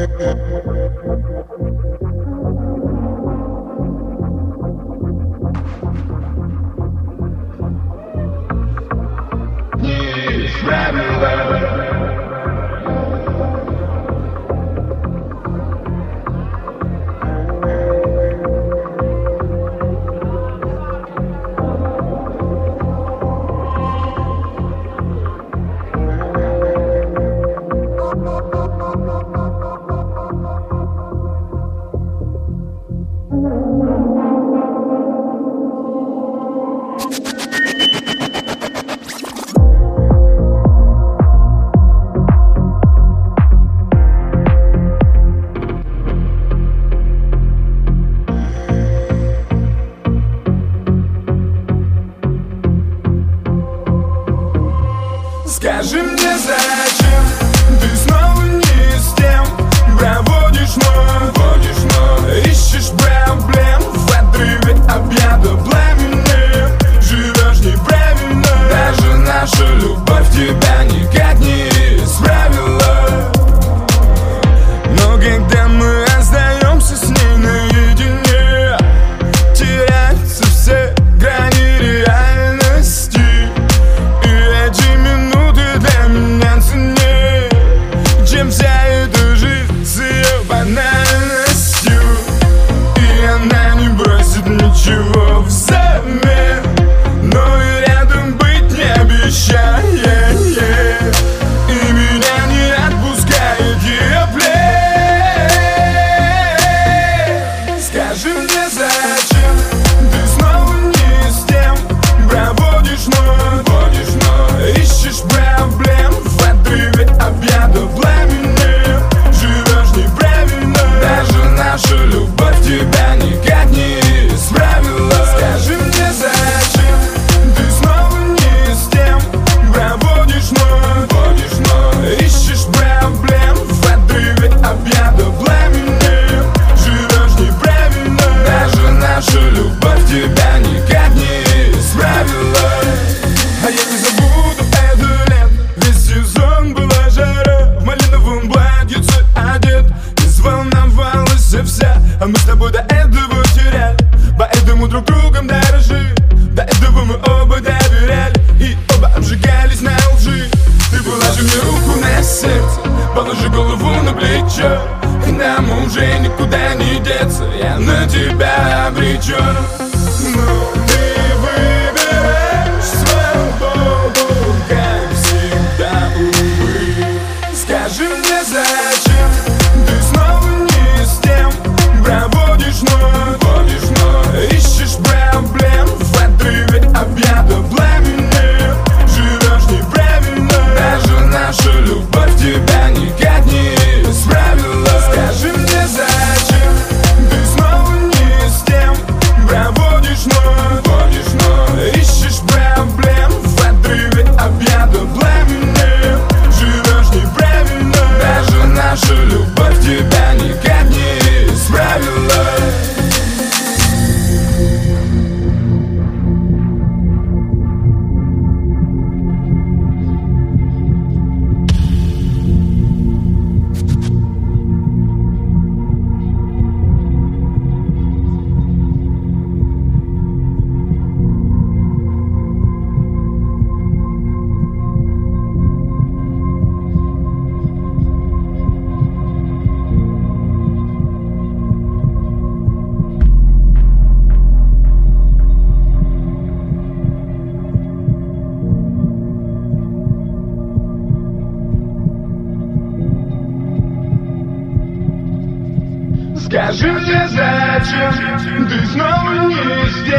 Не исправила. Скажи мне, зачем ты снова не с тем проводишь ночь, ищешь проблем в отрыве от яда пламени. Живешь неправильно, даже наша любовь тебя никак не исправила. Но когда мы остаемся с ней наедине, теряются все грани реальности. И эти минуты для меня ценнее, чем вся эта жизнь с ее банальностью. И она не бросит ничего взамен, но и рядом быть не обещает. И меня не отпускает ее плен. Скажи мне, зачем ты снова не с тем проводишь ночь, ищешь проблем в отрыве от яда пламени. Живешь неправильно, даже наша любовь тебя никак не исправила. Скажи мне, зачем ты снова не с тем проводишь ночь, ищешь проблем в отрыве от яда пламени. Живешь неправильно, даже наша любовь тебя никак не исправила. А я не забуду это лето, весь сезон была жара. В малиновом платьице одет, не сволновалась вся. А мы с тобой до этого теряли, поэтому друг другом дорожили. До этого мы оба доверяли и оба обжигались на лжи. Ты положи мне руку на сердце, положи голову на плечо, и нам уже никуда не деться, я на тебя обречен. Но ты выбираешь свободу, как всегда, увы. Скажи мне, зачем ты снова не с тем проводишь ночь, ищешь проблем в отрыве от яда пламени. Живешь неправильно, даже наша любовь тебя никак не исправила. Скажи мне, зачем ты снова не с тем проводишь ночь, ищешь проблем в отрыве от яда пламени. Живешь неправильно, даже наша любовь тебя никак не исправила. Скажи мне, зачем ты снова не здесь?